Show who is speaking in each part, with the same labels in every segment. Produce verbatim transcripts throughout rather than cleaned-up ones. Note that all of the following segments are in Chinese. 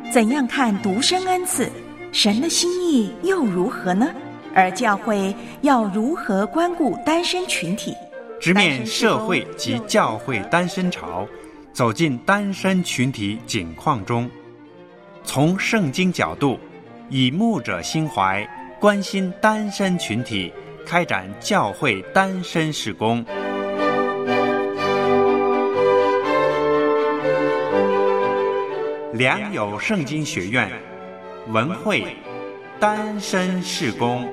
Speaker 1: 怎样看独生恩赐？神的心意又如何呢？而教会要如何关顾单身群体？
Speaker 2: 直面社会及教会单身潮，走进单身群体景况中，从圣经角度，以牧者心怀，关心单身群体，开展教会单身事工。良友圣经学院文慧单身事工。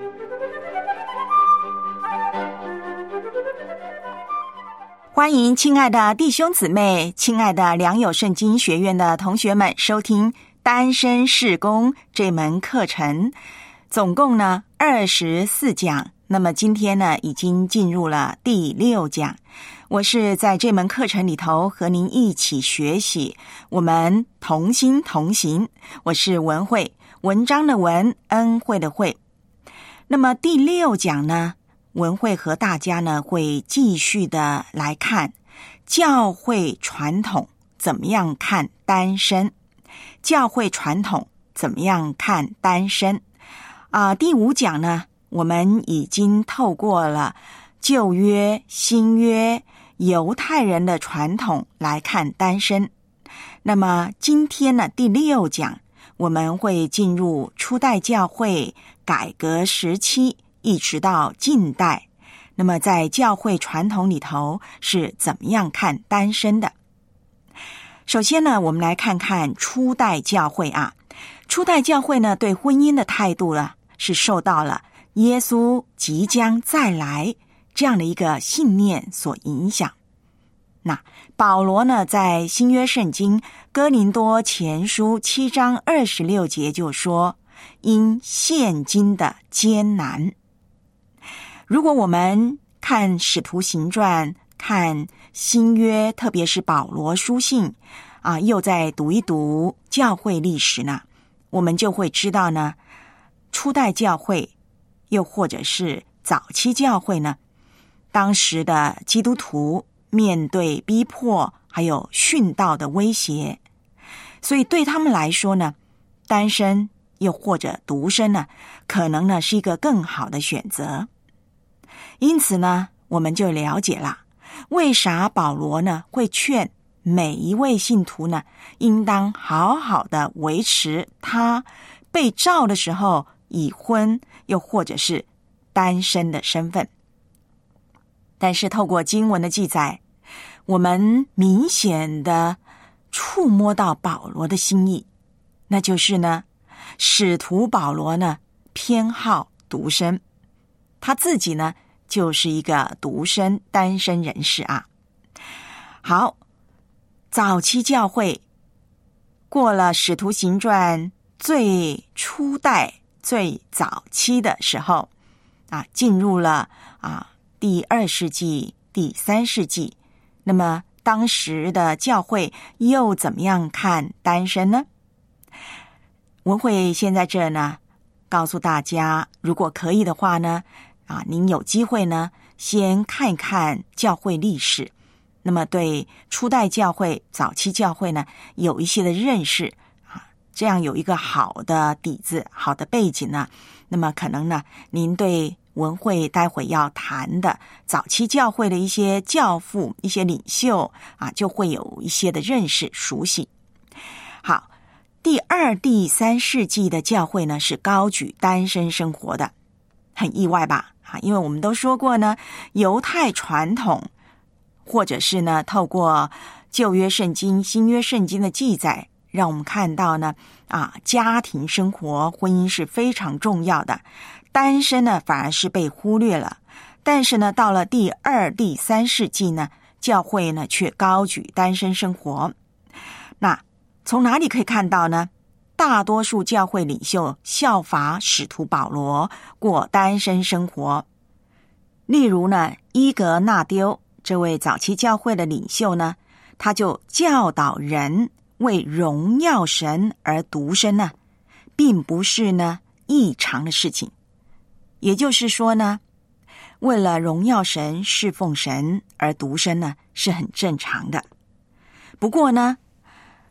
Speaker 1: 欢迎亲爱的弟兄姊妹，亲爱的良友圣经学院的同学们收听单身事工这门课程，总共呢二十四讲，那么今天呢已经进入了第六讲。我是在这门课程里头和您一起学习，我们同心同行。我是文慧，文章的文，恩惠的惠。那么第六讲呢，文慧和大家呢会继续的来看教会传统怎么样看单身，教会传统怎么样看单身啊、呃？第五讲呢，我们已经透过了旧约、新约、犹太人的传统来看单身。那么今天呢，第六讲我们会进入初代教会改革时期，一直到近代。那么在教会传统里头是怎么样看单身的？首先呢，我们来看看初代教会啊。初代教会呢，对婚姻的态度呢，是受到了耶稣即将再来这样的一个信念所影响。那保罗呢，在新约圣经哥林多前书七章二十六节就说，因现今的艰难。如果我们看使徒行传，看新约，特别是保罗书信啊，又再读一读教会历史呢，我们就会知道呢，初代教会又或者是早期教会呢，当时的基督徒面对逼迫还有殉道的威胁，所以对他们来说呢，单身又或者独身呢，可能呢是一个更好的选择。因此呢，我们就了解了为啥保罗呢会劝每一位信徒呢，应当好好的维持他被召的时候已婚又或者是单身的身份。但是透过经文的记载，我们明显的触摸到保罗的心意，那就是呢，使徒保罗呢偏好独身，他自己呢就是一个独身单身人士啊。好，早期教会过了使徒行传最初代最早期的时候啊，进入了啊第二世纪第三世纪，那么当时的教会又怎么样看单身呢？文慧先在这呢告诉大家，如果可以的话呢啊，您有机会呢先看一看教会历史，那么对初代教会早期教会呢有一些的认识啊，这样有一个好的底子好的背景呢，那么可能呢您对文慧待会要谈的早期教会的一些教父一些领袖啊，就会有一些的认识熟悉。好，第二第三世纪的教会呢是高举单身生活的，很意外吧啊，因为我们都说过呢，犹太传统或者是呢透过旧约圣经新约圣经的记载，让我们看到呢啊，家庭生活婚姻是非常重要的，单身呢反而是被忽略了。但是呢到了第二第三世纪呢，教会呢却高举单身生活。那从哪里可以看到呢？大多数教会领袖效法使徒保罗过单身生活。例如呢，伊格纳丢这位早期教会的领袖呢，他就教导人为荣耀神而独身呢，并不是呢异常的事情。也就是说呢，为了荣耀神侍奉神而独身呢，是很正常的。不过呢，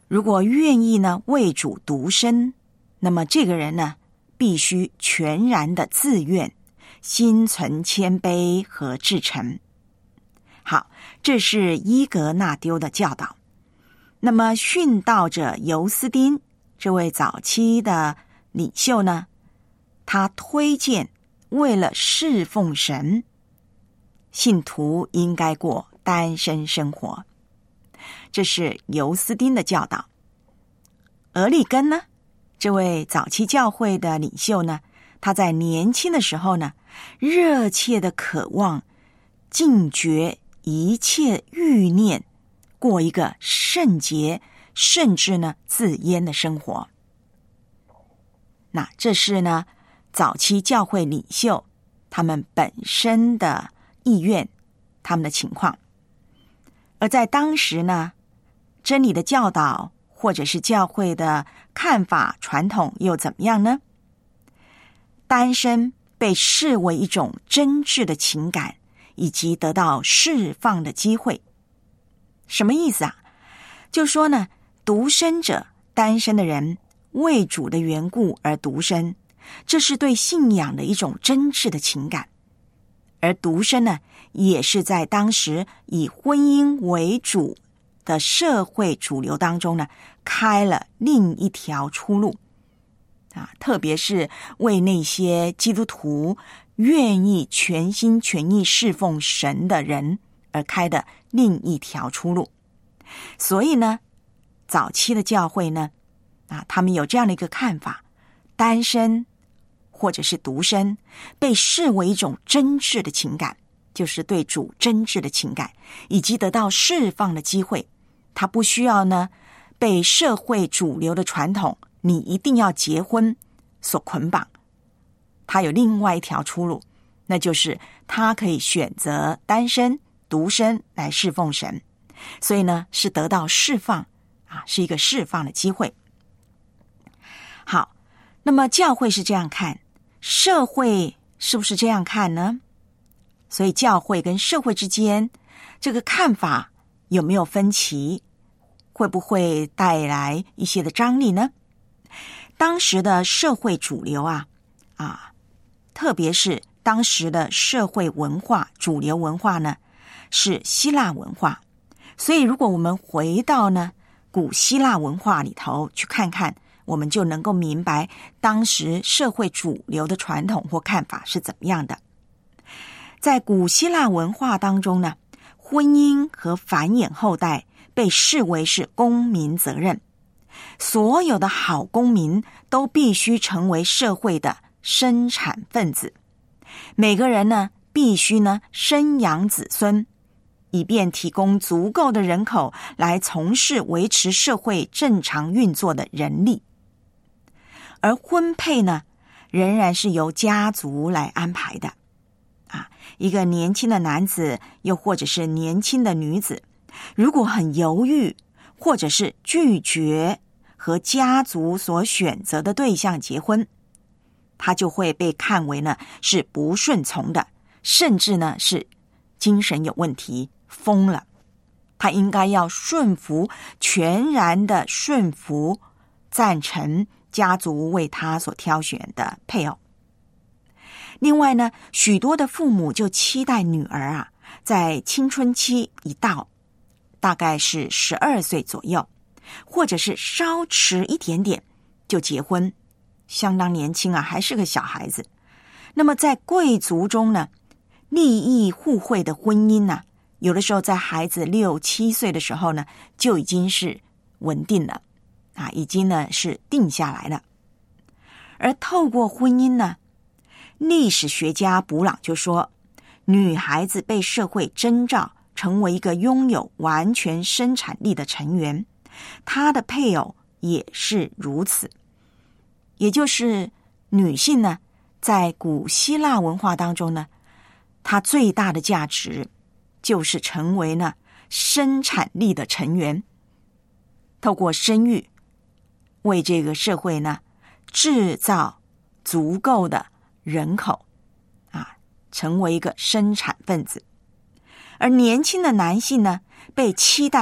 Speaker 1: 如果愿意呢为主独身，那么这个人呢必须全然的自愿，心存谦卑和至诚。好，这是伊格纳丢的教导。那么殉道者尤斯丁这位早期的领袖呢，他推荐为了侍奉神，信徒应该过单身生活，这是尤斯丁的教导。俄利根呢，这位早期教会的领袖呢，他在年轻的时候呢，热切的渴望禁绝一切欲念，过一个圣洁甚至呢自阉的生活。那这是呢早期教会领袖他们本身的意愿，他们的情况。而在当时呢，真理的教导或者是教会的看法传统又怎么样呢？单身被视为一种真挚的情感，以及得到释放的机会。什么意思啊？就说呢，独身者，单身的人为主的缘故而独身，这是对信仰的一种真挚的情感。而独身呢，也是在当时以婚姻为主的社会主流当中呢，开了另一条出路啊，特别是为那些基督徒愿意全心全意侍奉神的人而开的另一条出路。所以呢，早期的教会呢，啊，他们有这样的一个看法，单身或者是独身被视为一种真挚的情感，就是对主真挚的情感，以及得到释放的机会。他不需要呢被社会主流的传统你一定要结婚所捆绑，他有另外一条出路，那就是他可以选择单身独身来侍奉神。所以呢，是得到释放啊，是一个释放的机会。好，那么教会是这样看，社会是不是这样看呢？所以教会跟社会之间这个看法有没有分歧？会不会带来一些的张力呢？当时的社会主流啊，啊，特别是当时的社会文化主流文化呢，是希腊文化。所以如果我们回到呢古希腊文化里头去看看，我们就能够明白当时社会主流的传统或看法是怎么样的。在古希腊文化当中呢，婚姻和繁衍后代被视为是公民责任，所有的好公民都必须成为社会的生产分子，每个人呢必须呢生养子孙，以便提供足够的人口来从事维持社会正常运作的人力。而婚配呢，仍然是由家族来安排的。啊，一个年轻的男子，又或者是年轻的女子，如果很犹豫，或者是拒绝和家族所选择的对象结婚，他就会被看为呢是不顺从的，甚至呢是精神有问题，疯了。他应该要顺服，全然的顺服，赞成家族为他所挑选的配偶。另外呢，许多的父母就期待女儿啊，在青春期一到，大概是十二岁左右，或者是稍迟一点点就结婚，相当年轻啊，还是个小孩子。那么在贵族中呢，利益互惠的婚姻呢、啊，有的时候在孩子六七岁的时候呢，就已经是稳定了啊，已经呢是定下来了。而透过婚姻呢，历史学家卜朗就说，女孩子被社会征召成为一个拥有完全生产力的成员，她的配偶也是如此。也就是女性呢，在古希腊文化当中呢，她最大的价值就是成为呢生产力的成员，透过生育为这个社会呢制造足够的人口啊，成为一个生产分子。而年轻的男性呢，被期待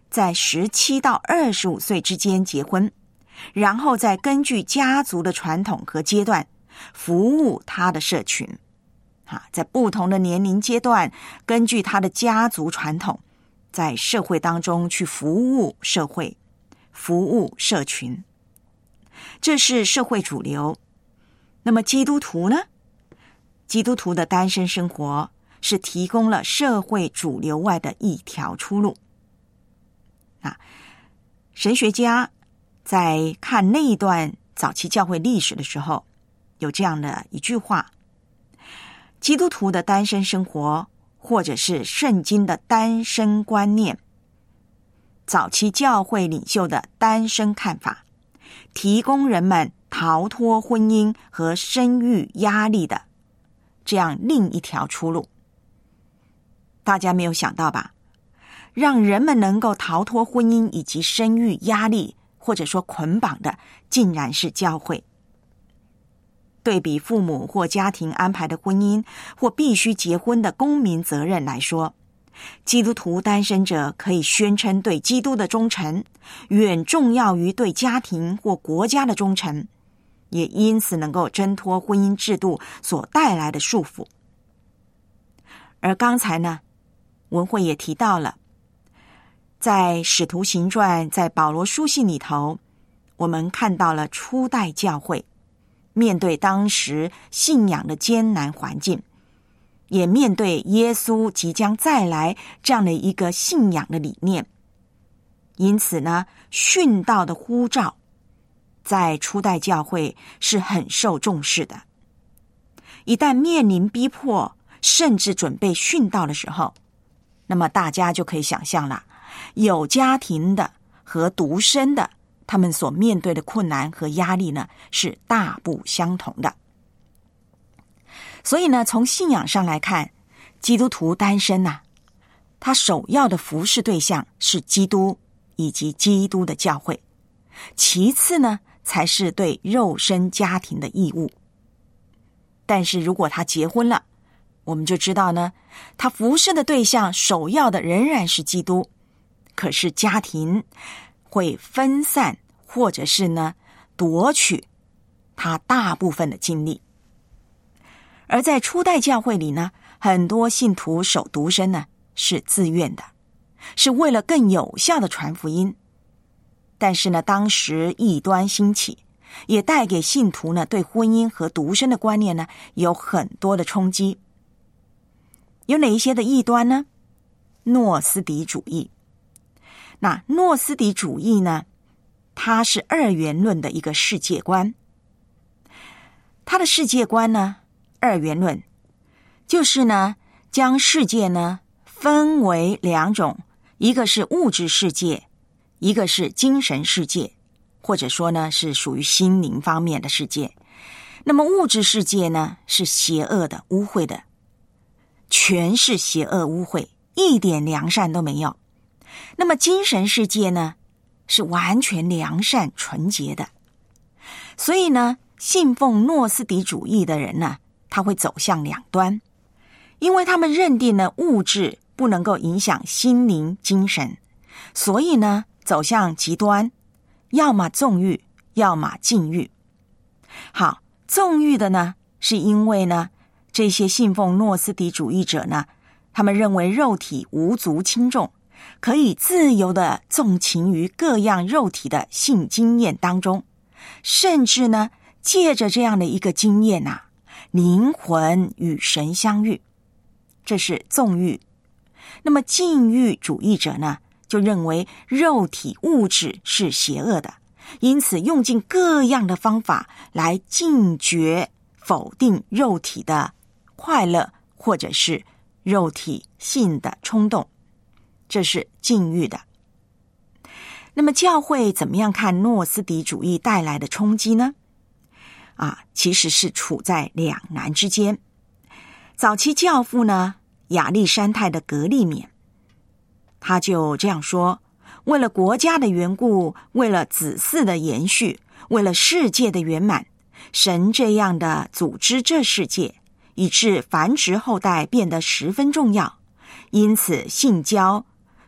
Speaker 1: 在十七到二十五岁之间结婚，然后再根据家族的传统和阶段服务他的社群。啊，在不同的年龄阶段，根据他的家族传统，在社会当中去服务社会，服务社群，这是社会主流。那么基督徒呢？基督徒的单身生活是提供了社会主流外的一条出路。啊，神学家在看那一段早期教会历史的时候，有这样的一句话：基督徒的单身生活，或者是圣经的单身观念，早期教会领袖的单身看法，提供人们逃脱婚姻和生育压力的这样另一条出路。大家没有想到吧？让人们能够逃脱婚姻以及生育压力，或者说捆绑的，竟然是教会。对比父母或家庭安排的婚姻或必须结婚的公民责任来说，基督徒单身者可以宣称对基督的忠诚远重要于对家庭或国家的忠诚，也因此能够挣脱婚姻制度所带来的束缚。而刚才呢，文慧也提到了，在使徒行传，在保罗书信里头，我们看到了初代教会面对当时信仰的艰难环境，也面对耶稣即将再来这样的一个信仰的理念，因此呢，殉道的呼召在初代教会是很受重视的。一旦面临逼迫，甚至准备殉道的时候，那么大家就可以想象了，有家庭的和独身的，他们所面对的困难和压力呢，是大不相同的。所以呢，从信仰上来看，基督徒单身啊，他首要的服侍对象是基督以及基督的教会，其次呢，才是对肉身家庭的义务。但是如果他结婚了，我们就知道呢，他服侍的对象首要的仍然是基督，可是家庭会分散，或者是呢夺取他大部分的精力。而在初代教会里呢，很多信徒守独身呢是自愿的，是为了更有效的传福音。但是呢，当时异端兴起，也带给信徒呢对婚姻和独身的观念呢有很多的冲击。有哪一些的异端呢？诺斯底主义。那诺斯底主义呢，它是二元论的一个世界观。它的世界观呢，二元论就是呢，将世界呢分为两种，一个是物质世界，一个是精神世界，或者说呢是属于心灵方面的世界。那么物质世界呢是邪恶的、污秽的，全是邪恶污秽，一点良善都没有。那么精神世界呢是完全良善纯洁的。所以呢，信奉诺斯底主义的人呢，他会走向两端，因为他们认定呢物质不能够影响心灵精神，所以呢走向极端，要么纵欲，要么禁欲。好，纵欲的呢，是因为呢这些信奉诺斯底主义者呢，他们认为肉体无足轻重，可以自由的纵情于各样肉体的性经验当中，甚至呢借着这样的一个经验啊，灵魂与神相遇，这是纵欲。那么禁欲主义者呢，就认为肉体物质是邪恶的，因此用尽各样的方法来禁绝否定肉体的快乐，或者是肉体性的冲动，这是禁欲的。那么教会怎么样看诺斯底主义带来的冲击呢？啊，其实是处在两难之间。早期教父呢，亚历山泰的格利勉，他就这样说：为了国家的缘故，为了子嗣的延续，为了世界的圆满，神这样的组织这世界，以致繁殖后代变得十分重要。因此性交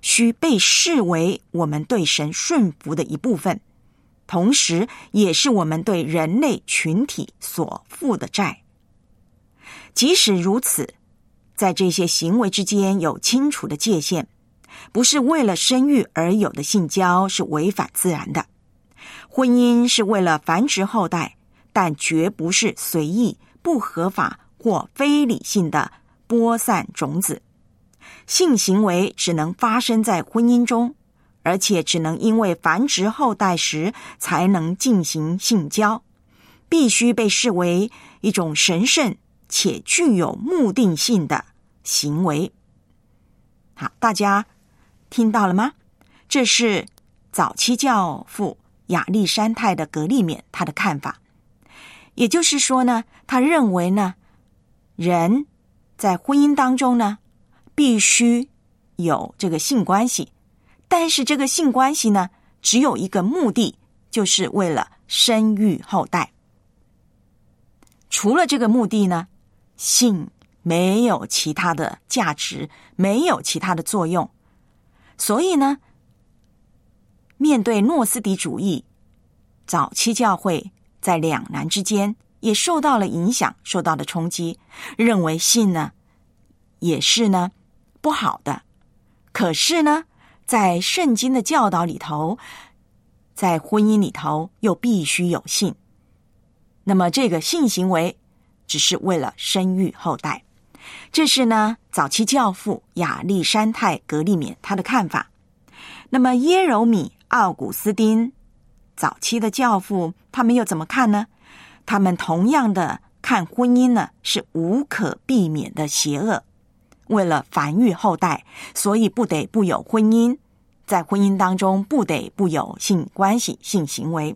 Speaker 1: 需被视为我们对神顺服的一部分，同时也是我们对人类群体所负的债。即使如此，在这些行为之间有清楚的界限，不是为了生育而有的性交是违反自然的。婚姻是为了繁殖后代，但绝不是随意、不合法或非理性的播散种子。性行为只能发生在婚姻中，而且只能因为繁殖后代时才能进行性交，必须被视为一种神圣且具有目的性的行为。好，大家听到了吗？这是早期教父亚历山泰的格利勉他的看法。也就是说呢，他认为呢，人在婚姻当中呢，必须有这个性关系，但是这个性关系呢，只有一个目的，就是为了生育后代。除了这个目的呢，性没有其他的价值，没有其他的作用。所以呢，面对诺斯底主义，早期教会在两难之间也受到了影响，受到了冲击，认为性呢也是呢不好的。可是呢，在圣经的教导里头，在婚姻里头又必须有性，那么这个性行为只是为了生育后代。这是呢早期教父亚历山泰格利勉他的看法。那么耶柔米奥古斯丁早期的教父，他们又怎么看呢？他们同样的看婚姻呢是无可避免的邪恶，为了繁育后代，所以不得不有婚姻，在婚姻当中不得不有性关系、性行为。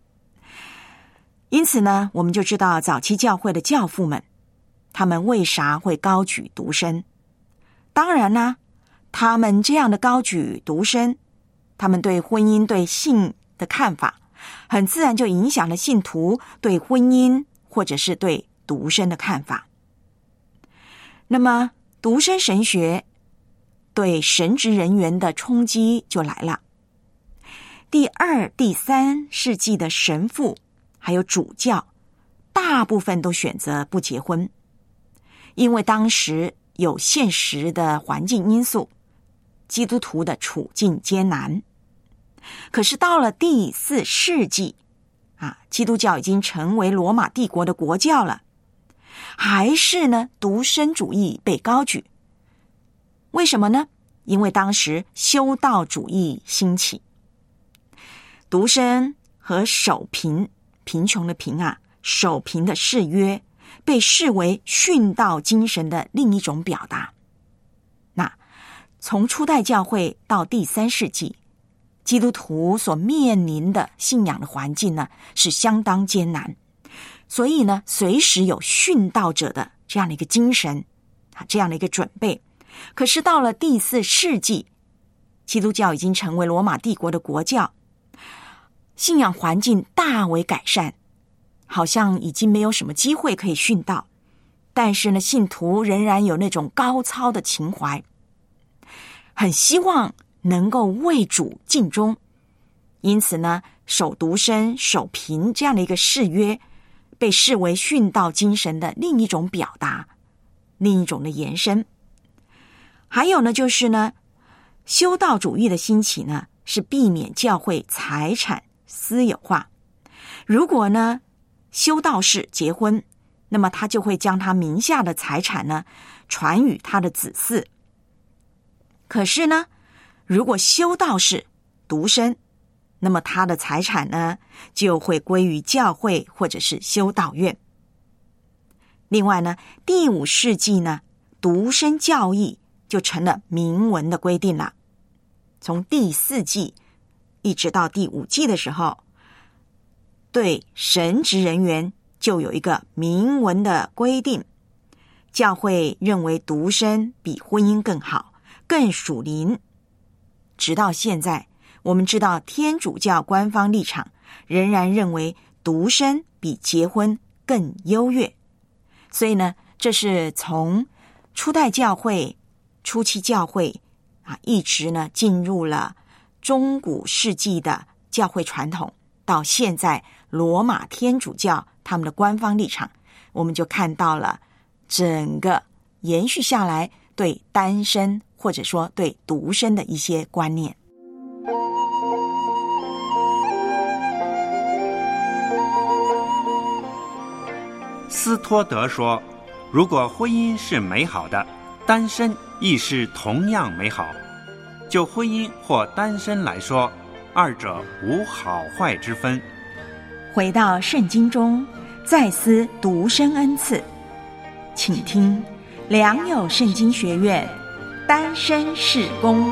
Speaker 1: 因此呢，我们就知道早期教会的教父们，他们为啥会高举独身。当然呢，他们这样的高举独身，他们对婚姻、对性的看法，很自然就影响了信徒对婚姻或者是对独身的看法。那么独身神学对神职人员的冲击就来了。第二、第三世纪的神父还有主教，大部分都选择不结婚，因为当时有现实的环境因素，基督徒的处境艰难。可是到了第四世纪啊，基督教已经成为罗马帝国的国教了，还是呢独身主义被高举。为什么呢？因为当时修道主义兴起，独身和守贫，贫穷的贫啊，守贫的誓约被视为殉道精神的另一种表达。那从初代教会到第三世纪，基督徒所面临的信仰的环境呢，是相当艰难，所以呢，随时有殉道者的这样的一个精神，这样的一个准备。可是到了第四世纪，基督教已经成为罗马帝国的国教，信仰环境大为改善，好像已经没有什么机会可以殉道，但是呢，信徒仍然有那种高超的情怀，很希望能够为主尽忠。因此呢，守独身、守贫这样的一个誓约，被视为殉道精神的另一种表达，另一种的延伸。还有呢，就是呢，修道主义的兴起呢，是避免教会财产私有化。如果呢，修道士结婚，那么他就会将他名下的财产呢，传与他的子嗣。可是呢，如果修道士独身，那么他的财产呢，就会归于教会或者是修道院。另外呢，第五世纪呢，独身教义就成了明文的规定了。从第四纪一直到第五纪的时候，对神职人员就有一个明文的规定。教会认为独身比婚姻更好，更属灵。直到现在，我们知道天主教官方立场仍然认为独身比结婚更优越。所以呢，这是从初代教会、初期教会啊，一直呢进入了中古世纪的教会传统，到现在罗马天主教他们的官方立场，我们就看到了整个延续下来对单身或者说对独身的一些观念。
Speaker 2: 斯托德说，如果婚姻是美好的，单身亦是同样美好。就婚姻或单身来说，二者无好坏之分。
Speaker 1: 回到圣经中，再思独身恩赐，请听良友圣经学院单身事工。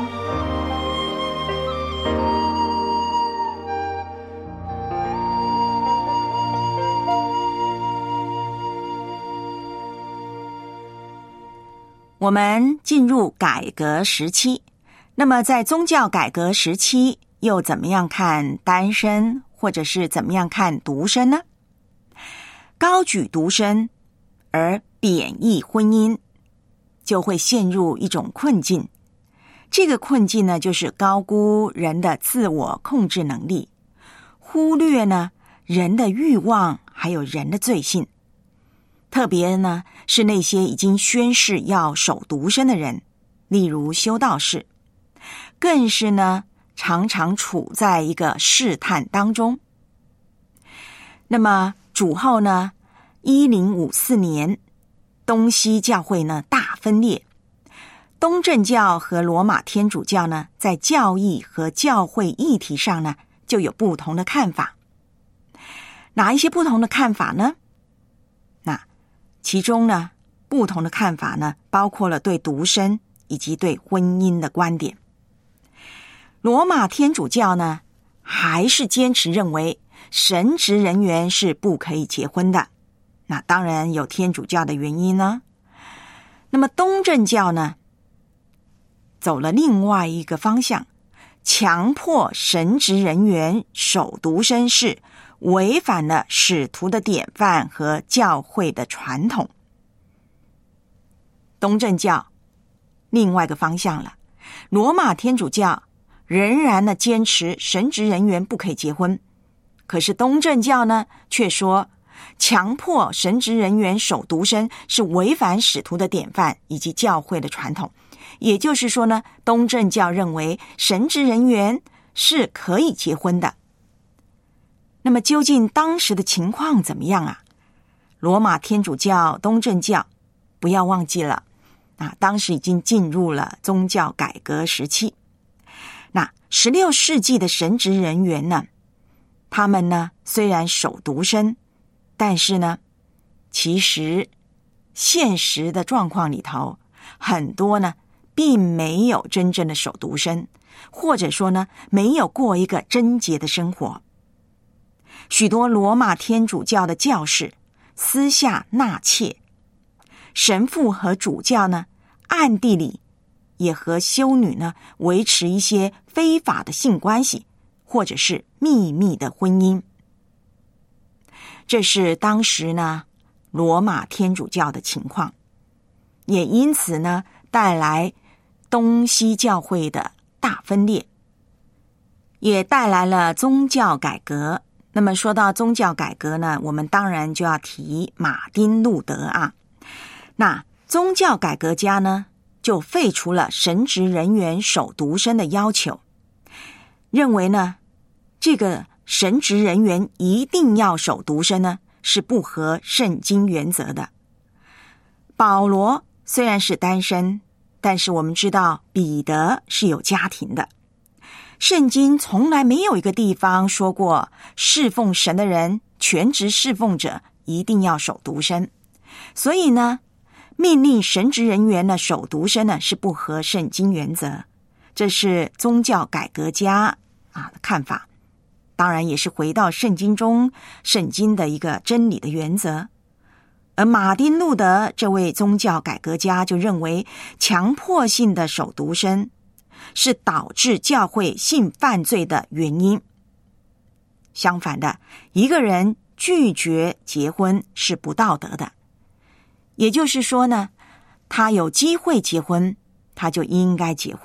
Speaker 1: 我们进入改革时期，那么在宗教改革时期又怎么样看单身，或者是怎么样看独身呢？高举独身而贬义婚姻，就会陷入一种困境。这个困境呢，就是高估人的自我控制能力，忽略呢人的欲望还有人的罪性。特别呢是那些已经宣誓要守独身的人，例如修道士，更是呢常常处在一个试探当中。那么主后呢一零五四年，东西教会呢大分裂，东正教和罗马天主教呢在教义和教会议题上呢就有不同的看法。哪一些不同的看法呢？那其中呢不同的看法呢包括了对独身以及对婚姻的观点。罗马天主教呢还是坚持认为神职人员是不可以结婚的，那当然有天主教的原因呢。那么东正教呢走了另外一个方向，强迫神职人员守独身是违反了使徒的典范和教会的传统。东正教另外一个方向了，罗马天主教仍然呢坚持神职人员不可以结婚，可是东正教呢却说强迫神职人员守独身是违反使徒的典范以及教会的传统。也就是说呢，东正教认为神职人员是可以结婚的。那么究竟当时的情况怎么样啊？罗马天主教、东正教，不要忘记了啊，当时已经进入了宗教改革时期。那十六世纪的神职人员呢，他们呢虽然守独身，但是呢其实现实的状况里头，很多呢并没有真正的守独身，或者说呢没有过一个贞洁的生活。许多罗马天主教的教士私下纳妾，神父和主教呢暗地里也和修女呢维持一些非法的性关系，或者是秘密的婚姻。这是当时呢罗马天主教的情况，也因此呢带来东西教会的大分裂，也带来了宗教改革。那么说到宗教改革呢，我们当然就要提马丁路德啊。那宗教改革家呢就废除了神职人员守独身的要求，认为呢这个神职人员一定要守独身呢是不合圣经原则的。保罗虽然是单身，但是我们知道彼得是有家庭的。圣经从来没有一个地方说过侍奉神的人，全职侍奉者一定要守独身，所以呢命令神职人员呢守独身呢是不合圣经原则。这是宗教改革家啊的看法，当然也是回到圣经中圣经的一个真理的原则。而马丁路德这位宗教改革家就认为强迫性的守独身是导致教会性犯罪的原因。相反的，一个人拒绝结婚是不道德的。也就是说呢，他有机会结婚，他就应该结婚，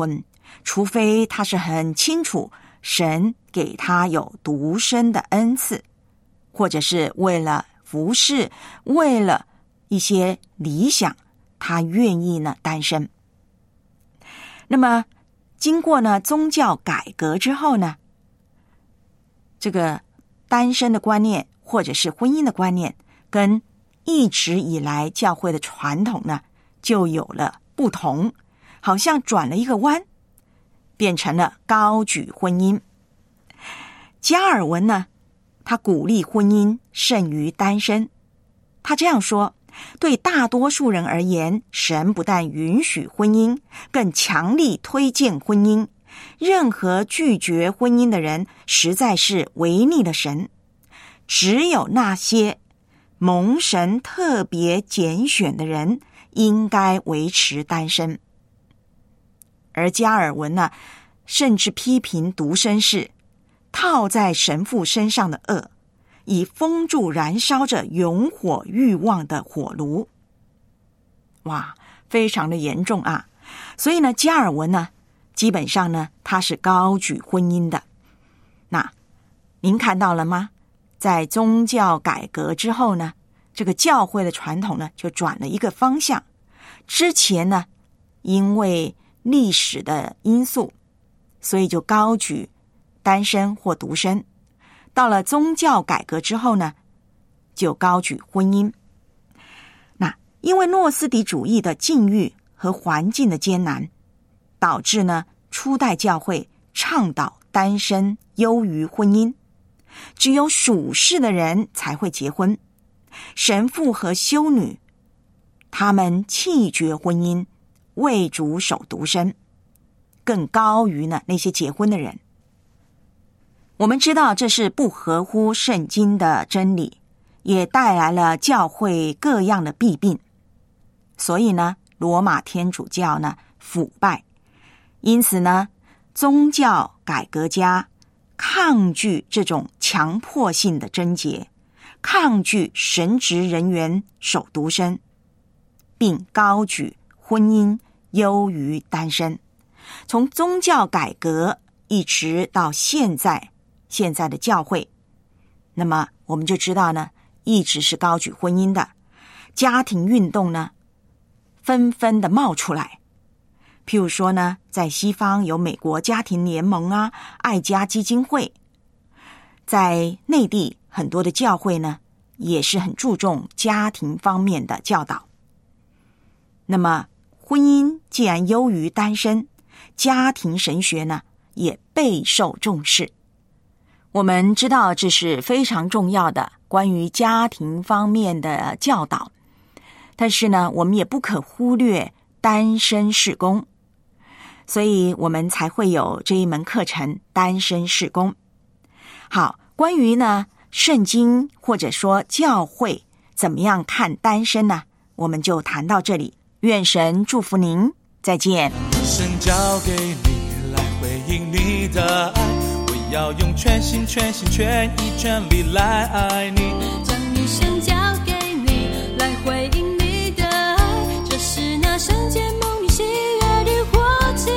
Speaker 1: 除非他是很清楚神给他有独身的恩赐，或者是为了服侍，为了一些理想，他愿意呢单身。那么经过呢宗教改革之后呢，这个单身的观念或者是婚姻的观念跟一直以来教会的传统呢就有了不同，好像转了一个弯，变成了高举婚姻。加尔文呢，他鼓励婚姻胜于单身。他这样说，对大多数人而言，神不但允许婚姻，更强力推荐婚姻。任何拒绝婚姻的人实在是违逆了神，只有那些蒙神特别拣选的人应该维持单身。而加尔文呢，甚至批评独身是套在神父身上的恶，以封住燃烧着永火欲望的火炉。哇，非常的严重啊！所以呢，加尔文呢，基本上呢，他是高举婚姻的。那您看到了吗？在宗教改革之后呢，这个教会的传统呢，就转了一个方向。之前呢，因为历史的因素，所以就高举单身或独身。到了宗教改革之后呢，就高举婚姻。那因为诺斯底主义的境遇和环境的艰难，导致呢初代教会倡导单身优于婚姻，只有属世的人才会结婚。神父和修女他们弃绝婚姻，为主守独身，更高于呢那些结婚的人。我们知道这是不合乎圣经的真理，也带来了教会各样的弊病。所以呢，罗马天主教呢腐败，因此呢，宗教改革家抗拒这种强迫性的贞洁，抗拒神职人员守独身，并高举婚姻优于单身。从宗教改革一直到现在现在的教会，那么我们就知道呢，一直是高举婚姻的。家庭运动呢纷纷的冒出来，譬如说呢，在西方有美国家庭联盟啊、爱家基金会，在内地很多的教会呢也是很注重家庭方面的教导。那么婚姻既然优于单身，家庭神学呢也备受重视。我们知道这是非常重要的关于家庭方面的教导，但是呢，我们也不可忽略单身事工，所以我们才会有这一门课程单身事工。好，关于呢圣经或者说教会怎么样看单身呢，我们就谈到这里。愿神祝福您，再见。
Speaker 3: 神交给你来回应你的爱，我要用全心全心全意全力来爱你，
Speaker 4: 将一生交给你来回应你的爱，这是那圣洁蒙你喜悦的活祭，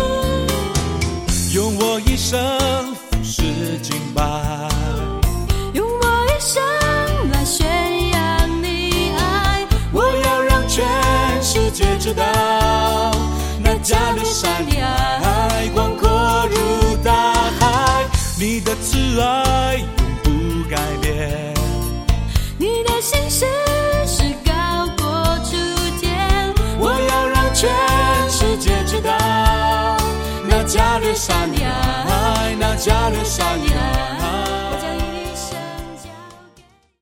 Speaker 3: 用我一生服侍敬拜，
Speaker 4: 用我一生来宣扬你爱，
Speaker 3: 我要让全世界知道那加略山的爱广阔如大海，你的慈爱永不改变，
Speaker 4: 你的心事是高过诸天，
Speaker 3: 我要让全世界知道那加略山的爱，那加略山的爱。